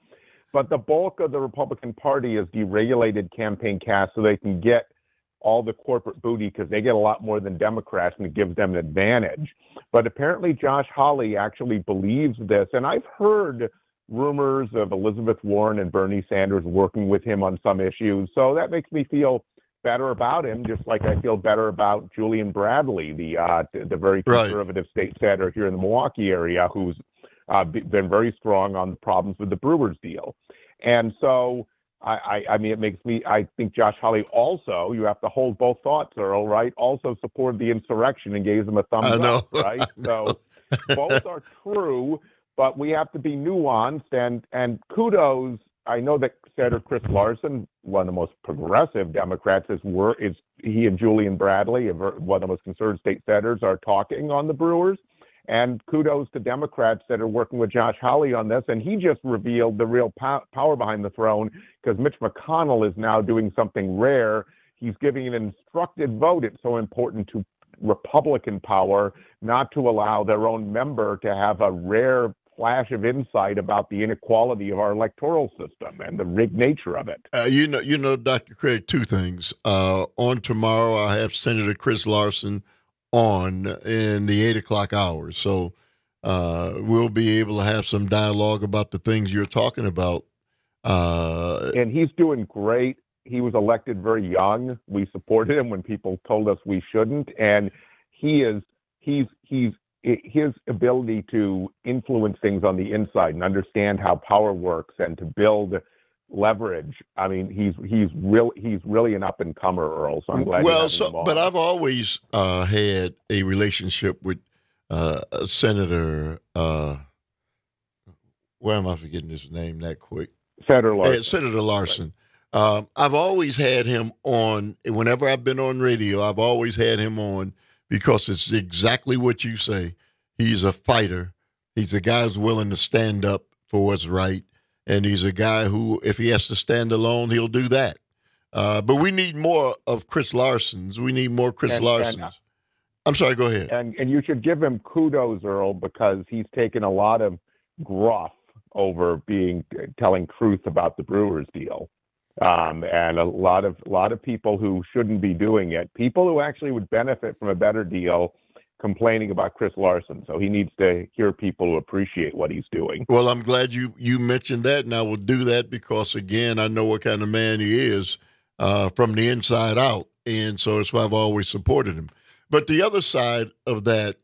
But the bulk of the Republican Party is deregulated campaign cash so they can get all the corporate booty because they get a lot more than Democrats and it gives them an advantage. But apparently Josh Hawley actually believes this. And I've heard rumors of Elizabeth Warren and Bernie Sanders working with him on some issues. So that makes me feel better about him, just like I feel better about Julian Bradley, the very conservative state senator here in the Milwaukee area, who's been very strong on the problems with the Brewers deal. And so, I mean, it makes me, I think Josh Hawley also, you have to hold both thoughts, Earl, right? Also supported the insurrection and gave them a thumbs up, right? So both are true, but we have to be nuanced and kudos. I know that Senator Chris Larson, one of the most progressive Democrats, is he and Julian Bradley, one of the most conservative state senators, are talking on the Brewers. And kudos to Democrats that are working with Josh Hawley on this. And he just revealed the real power behind the throne because Mitch McConnell is now doing something rare. He's giving an instructed vote. It's so important to Republican power not to allow their own member to have a rare flash of insight about the inequality of our electoral system and the rigged nature of it. You know, Dr. Craig, two things. On tomorrow, I have Senator Chris Larson on in the 8 o'clock hour. So we'll be able to have some dialogue about the things you're talking about. And he's doing great. He was elected very young. We supported him when people told us we shouldn't. And he's his ability to influence things on the inside and understand how power works and to build leverage. I mean, he's really an up and comer, Earl. So I'm glad. But I've always had a relationship with Senator. Why am I forgetting his name that quick? Senator Larson. Senator Larson. Right. I've always had him on. Whenever I've been on radio, I've always had him on because it's exactly what you say. He's a fighter. He's a guy who's willing to stand up for what's right. And he's a guy who, if he has to stand alone, he'll do that. But we need more of Chris Larson's. We need more Chris Larson's. I'm sorry, go ahead. And you should give him kudos, Earl, because he's taken a lot of gruff over telling truth about the Brewers deal. And a lot of people who shouldn't be doing it, people who actually would benefit from a better deal, complaining about Chris Larson. So he needs to hear people who appreciate what he's doing. Well, I'm glad you mentioned that, and I will do that because, again, I know what kind of man he is from the inside out, and so that's why I've always supported him. But the other side of that,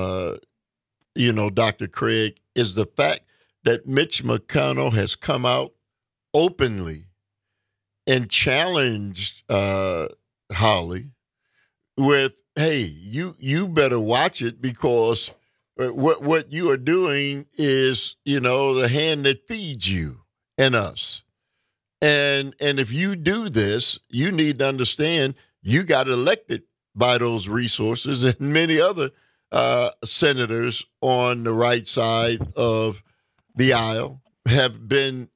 Dr. Craig, is the fact that Mitch McConnell has come out openly and challenged Hawley with, hey, you better watch it because what you are doing is, the hand that feeds you and us. And if you do this, you need to understand you got elected by those resources, and many other senators on the right side of the aisle have been,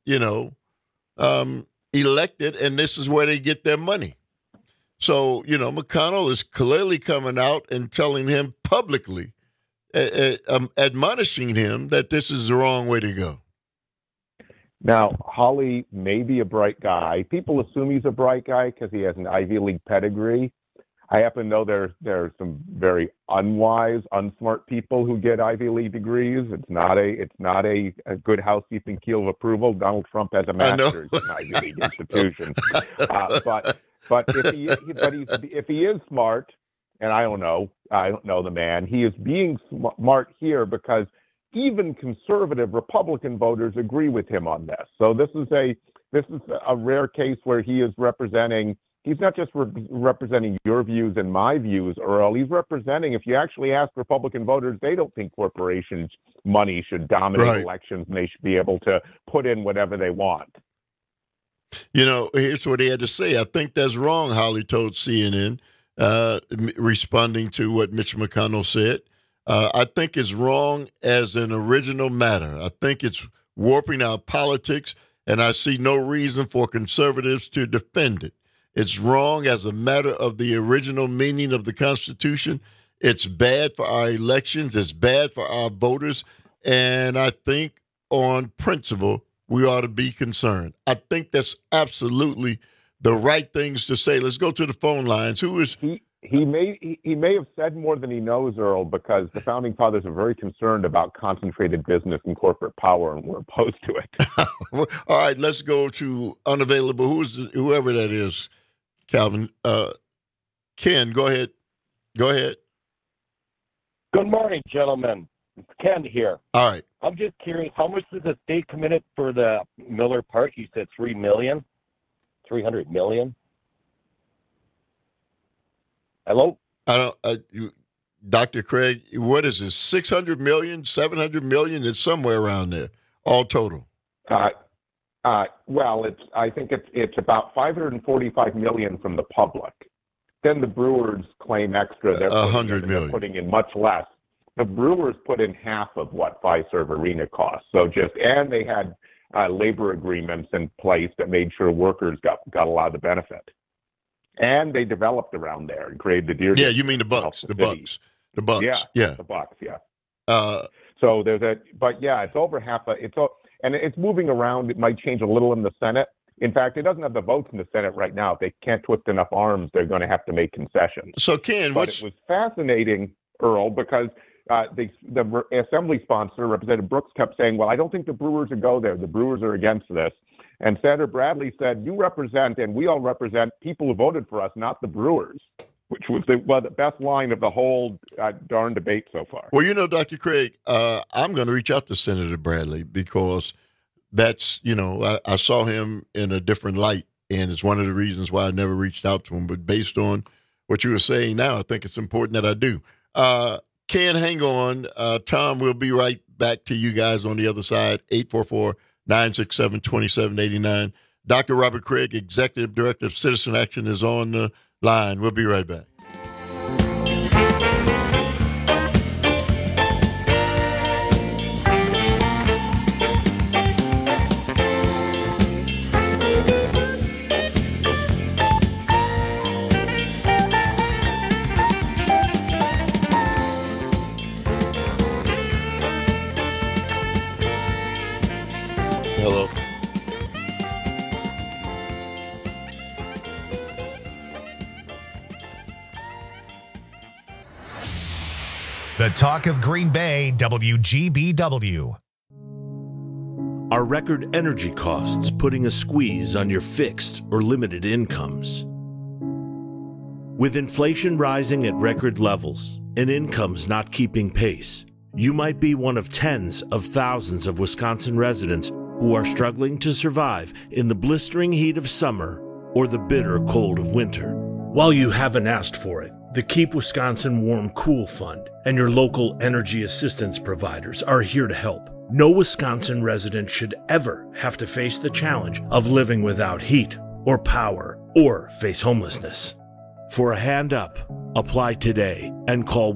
elected, and this is where they get their money. So, McConnell is clearly coming out and telling him publicly, admonishing him that this is the wrong way to go. Now, Hawley may be a bright guy. People assume he's a bright guy because he has an Ivy League pedigree. I happen to know there are some very unwise, unsmart people who get Ivy League degrees. It's not a good housekeeping keel of approval. Donald Trump has a master's in Ivy League institution. But if he is smart, and I don't know the man, he is being smart here because even conservative Republican voters agree with him on this. So this is a rare case where he is representing. He's not just representing your views and my views, Earl. He's representing, if you actually ask Republican voters, they don't think corporations' money should dominate elections and they should be able to put in whatever they want. Here's what he had to say. I think that's wrong, Hawley told CNN, responding to what Mitch McConnell said. I think it's wrong as an original matter. I think it's warping our politics, and I see no reason for conservatives to defend it. It's wrong as a matter of the original meaning of the Constitution. It's bad for our elections. It's bad for our voters. And I think on principle, we ought to be concerned. I think that's absolutely the right things to say. Let's go to the phone lines. Who is he may have said more than he knows, Earl, because the founding fathers are very concerned about concentrated business and corporate power, and we're opposed to it. All right, let's go to unavailable. Whoever that is, Calvin. Ken, go ahead. Go ahead. Good morning, gentlemen. It's Ken here. All right. I'm just curious, how much does the state committed for the Miller Park? You said $300 million. Hello? Dr. Craig, what is this? 600 million, 700 million? It's somewhere around there, all total. Well, I think it's about $545 million from the public. Then the Brewers claim extra. They're $100 million. Putting in much less. The Brewers put in half of what Fiserv Arena cost. And they had labor agreements in place that made sure workers got a lot of the benefit. And they developed around there and created the Deer. Yeah, you mean the Bucks. The Bucks. Yeah. The Bucks, yeah. So there's it's over half. And it's moving around. It might change a little in the Senate. In fact, it doesn't have the votes in the Senate right now. If they can't twist enough arms, they're going to have to make concessions. So, Ken, it was fascinating, Earl, because the assembly sponsor, Representative Brooks, kept saying, well, I don't think the Brewers would go there. The Brewers are against this. And Senator Bradley said, you represent, and we all represent people who voted for us, not the Brewers, which was the best line of the whole darn debate so far. Well, Dr. Craig, I'm going to reach out to Senator Bradley because that's, I saw him in a different light, and it's one of the reasons why I never reached out to him. But based on what you were saying now, I think it's important that I do. Ken, hang on. Tom, we'll be right back to you guys on the other side, 844-967-2789. Dr. Robert Craig, Executive Director of Citizen Action, is on the line. We'll be right back. Hello. The Talk of Green Bay, WGBW. Are record energy costs putting a squeeze on your fixed or limited incomes? With inflation rising at record levels and incomes not keeping pace, you might be one of tens of thousands of Wisconsin residents who are struggling to survive in the blistering heat of summer or the bitter cold of winter. While you haven't asked for it, the Keep Wisconsin Warm Cool Fund and your local energy assistance providers are here to help. No Wisconsin resident should ever have to face the challenge of living without heat or power or face homelessness. For a hand up, apply today and call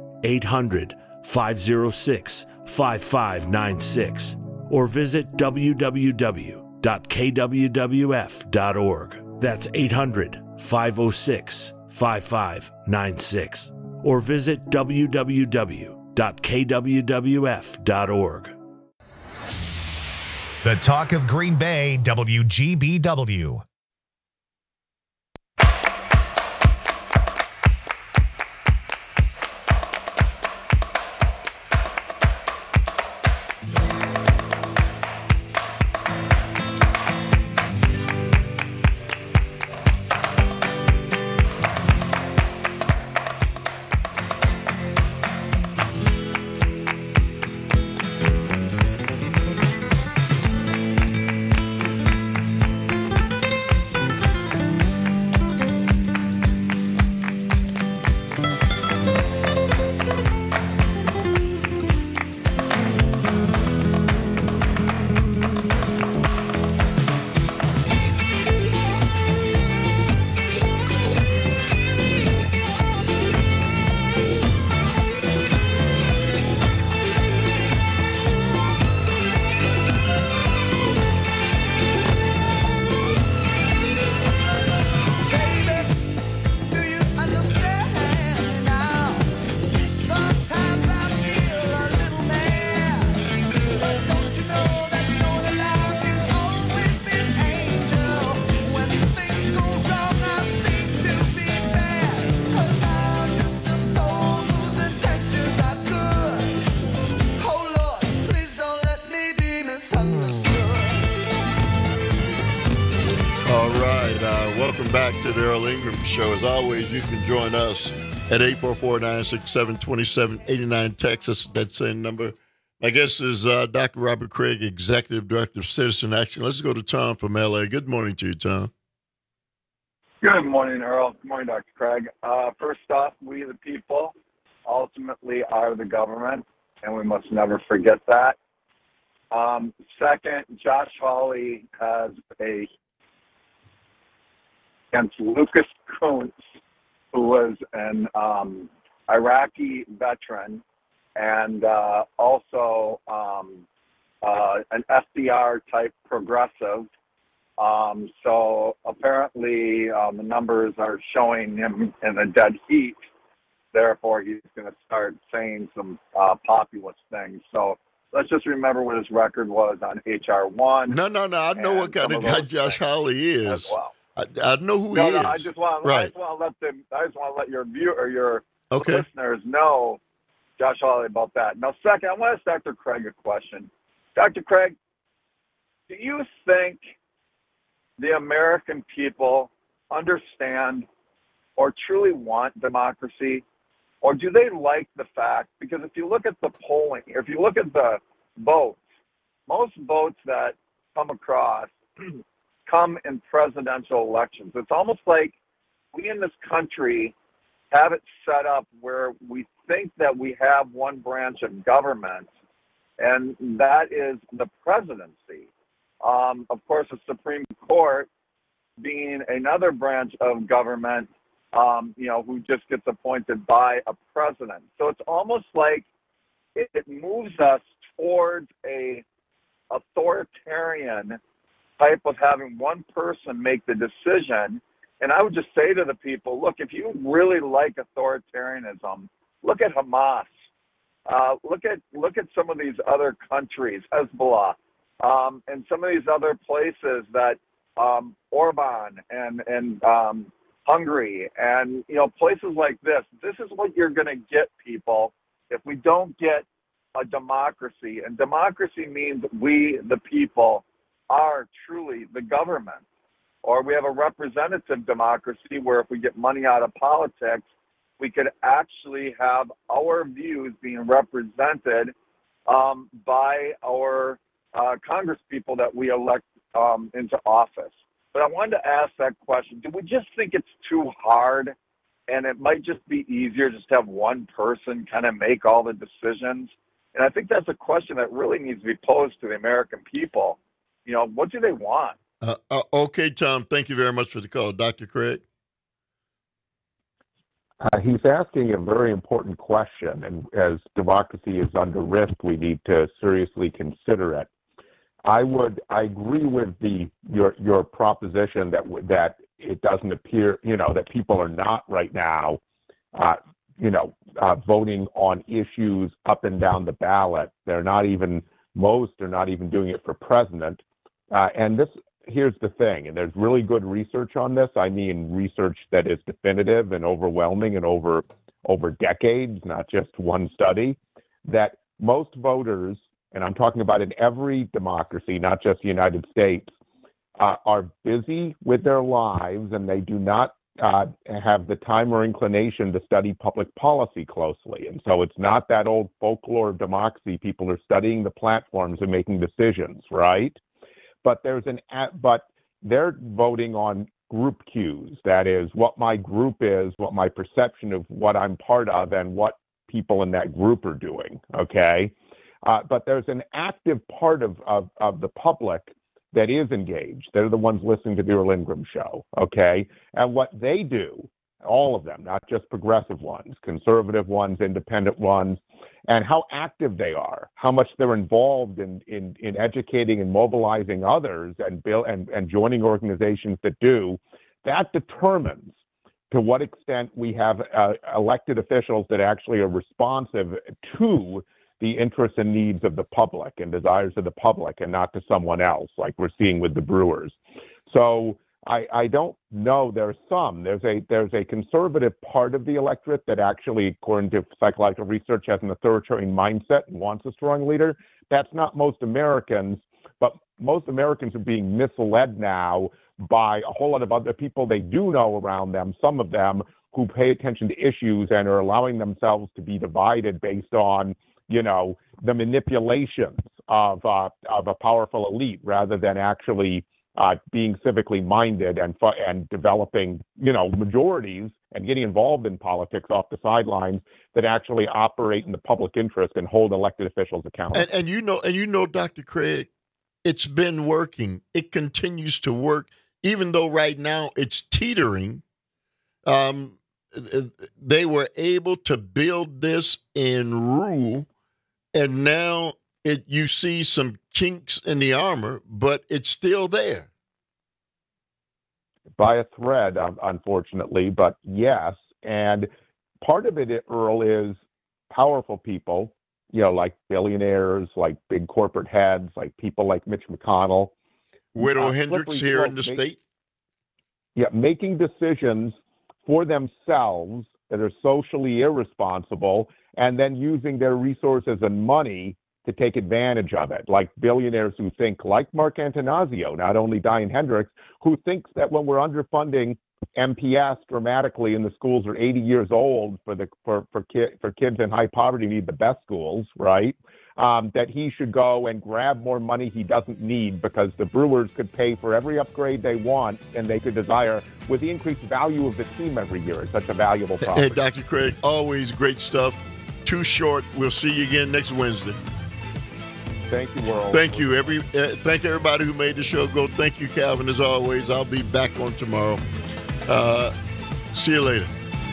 1-800-506-5596 or visit www.kwwf.org. That's 800-506-5596 or visit www.kwwf.org. The Talk of Green Bay, WGBW. welcome back to the Earl Ingram Show. As always, you can join us at 844-967-2789, Texas. That same number. My guest is Dr. Robert Craig, Executive Director of Citizen Action. Let's go to Tom from L.A. Good morning to you, Tom. Good morning, Earl. Good morning, Dr. Craig. First off, we the people ultimately are the government, and we must never forget that. Second, Josh Hawley has against Lucas Kuntz, who was an Iraqi veteran and also an FDR-type progressive. So apparently the numbers are showing him in a dead heat. Therefore, he's going to start saying some populist things. So let's just remember what his record was on HR 1. No. I know what kind of guy Josh Hawley is. Well. I know who he is. I just want to let your viewer, your Okay. listeners know Josh Hawley about that. Now, second, I want to ask Dr. Craig a question. Dr. Craig, do you think the American people understand or truly want democracy? Or do they like the fact, because if you look at the polling, if you look at the votes, most votes that come across come in presidential elections. It's almost like we in this country have it set up where we think that we have one branch of government, and that is the presidency. Of course, the Supreme Court being another branch of government, who just gets appointed by a president. So it's almost like it moves us towards a authoritarian type of having one person make the decision. And I would just say to the people, look, if you really like authoritarianism, look at Hamas. Look at some of these other countries, Hezbollah, and some of these other places that Orban and Hungary and places like this. This is what you're going to get, people, if we don't get a democracy. And democracy means we, the people, are truly the government. Or we have a representative democracy where if we get money out of politics, we could actually have our views being represented by our Congress people that we elect into office. But I wanted to ask that question. Do we just think it's too hard and it might just be easier just to have one person kind of make all the decisions? And I think that's a question that really needs to be posed to the American people. What do they want? Okay, Tom, thank you very much for the call. Dr. Craig? He's asking a very important question, and as democracy is under risk, we need to seriously consider it. I agree with your proposition that it doesn't appear, that people are not right now, voting on issues up and down the ballot. Most are not even doing it for president. And here's the thing, and there's really good research on this. I mean, research that is definitive and overwhelming and over decades, not just one study, that most voters, and I'm talking about in every democracy, not just the United States, are busy with their lives, and they do not have the time or inclination to study public policy closely. And so it's not that old folklore of democracy. People are studying the platforms and making decisions, right? But they're voting on group cues. That is, what my group is, what my perception of what I'm part of, and what people in that group are doing, okay? But there's an active part of the public that is engaged. They're the ones listening to the Earl Ingram Show, okay? And what they do, all of them, not just progressive ones, conservative ones, independent ones, and how active they are, how much they're involved in educating and mobilizing others and joining organizations that do, that determines to what extent we have elected officials that actually are responsive to the interests and needs of the public and desires of the public, and not to someone else, like we're seeing with the Brewers. So I don't know. There's a conservative part of the electorate that actually, according to psychological research, has an authoritarian mindset and wants a strong leader. That's not most Americans, but most Americans are being misled now by a whole lot of other people they do know around them, some of them who pay attention to issues and are allowing themselves to be divided based on, the manipulations of a powerful elite rather than actually being civically minded and developing, majorities and getting involved in politics off the sidelines that actually operate in the public interest and hold elected officials accountable. And you know, Dr. Craig, it's been working. It continues to work, even though right now it's teetering. They were able to build this and rule, and now you see some kinks in the armor, but it's still there. By a thread, unfortunately, but yes. And part of it, Earl, is powerful people, like billionaires, like big corporate heads, like people like Mitch McConnell. Widow Hendricks here in the state. Yeah, making decisions for themselves that are socially irresponsible and then using their resources and money to take advantage of it, like billionaires who think, like Mark Antanasio, not only Diane Hendricks, who thinks that when we're underfunding MPS dramatically and the schools are 80 years old for kids in high poverty need the best schools, right? That he should go and grab more money he doesn't need because the Brewers could pay for every upgrade they want and they could desire with the increased value of the team every year. It's such a valuable property. Hey, Dr. Craig, always great stuff. Too short. We'll see you again next Wednesday. Thank you, world. Thank you. Thank everybody who made the show go. Thank you, Calvin, as always. I'll be back on tomorrow. See you later.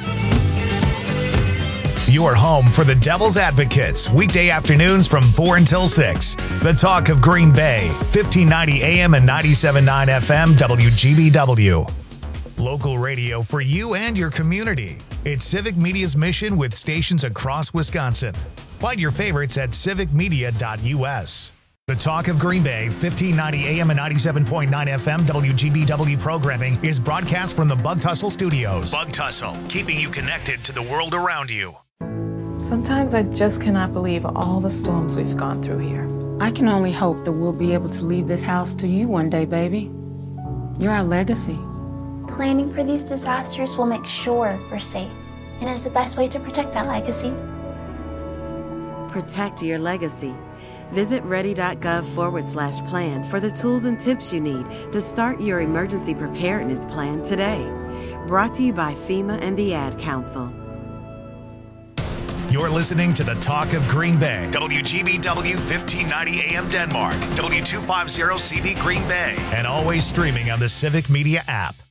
Your home for the Devil's Advocates, weekday afternoons from 4 until 6. The Talk of Green Bay, 1590 AM and 97.9 FM, WGBW. Local radio for you and your community. It's Civic Media's mission with stations across Wisconsin. Find your favorites at civicmedia.us. The Talk of Green Bay, 1590 AM and 97.9 FM, WGBW programming is broadcast from the Bug Tussle Studios. Bug Tussle, keeping you connected to the world around you. Sometimes I just cannot believe all the storms we've gone through here. I can only hope that we'll be able to leave this house to you one day, baby. You're our legacy. Planning for these disasters will make sure we're safe, and is the best way to protect that legacy. Protect your legacy. Visit ready.gov/plan for the tools and tips you need to start your emergency preparedness plan today. Brought to you by FEMA and the Ad Council. You're listening to the Talk of Green Bay, WGBW 1590 AM Denmark, W250 CV Green Bay, and always streaming on the Civic Media app.